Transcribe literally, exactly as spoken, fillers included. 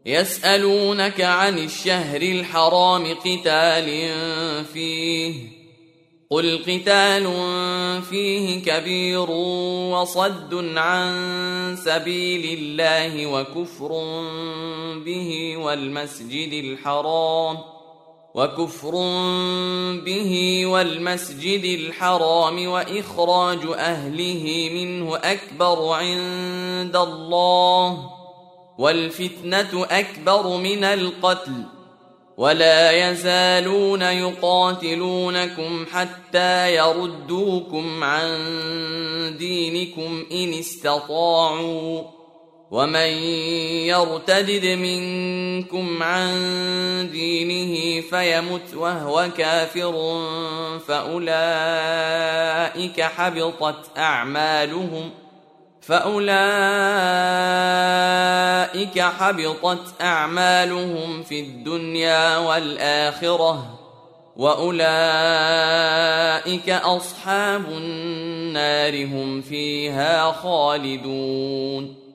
يسألونك عن الشهر الحرام قتال فيه قل قتال فيه كبير وصد عن سبيل الله وكفر به والمسجد الحرام وكفر به والمسجد الحرام وإخراج أهله منه أكبر عند الله والفتنة أكبر من القتل ولا يزالون يقاتلونكم حتى يردوكم عن دينكم إن استطاعوا ومن يرتدد منكم عن دينه فيمت وهو كافر فأولئك حبطت أعمالهم فأولئك حبطت أعمالهم في الدنيا والآخرة وأولئك أصحاب النار هم فيها خالدون